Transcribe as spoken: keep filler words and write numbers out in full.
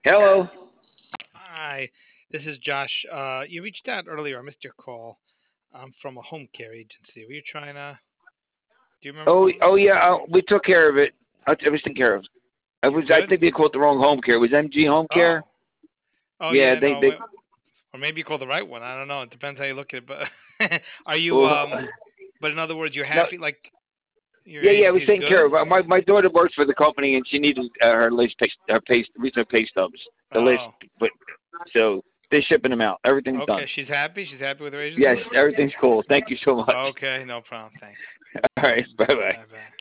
Hello. Hi, this is Josh. Uh, you reached out earlier. I missed your call. I'm from a home care agency. Were you trying to? Do you remember Oh, calling? oh yeah. Uh, we took care of it. Uh, It was taken care of. It You was. I good? think they called it the wrong home care. It was M G Home Care. Oh, oh Yeah. yeah, They. no, They. wait, or maybe you called the right one. I don't know. It depends how you look at it. But are you? Well, Um, but in other words, you're no. happy? Like your Yeah. Yeah. It agency was is taken care good? of. Uh, My my daughter works for the company and she needed uh, her list pay, her pay recent pay stubs. The list, Oh, but so they're shipping them out. Everything's okay. done. She's happy. She's happy with her Yes. agency. Everything's cool. Thank you so much. Okay, no problem. Thanks. All right. Bye bye. Bye bye.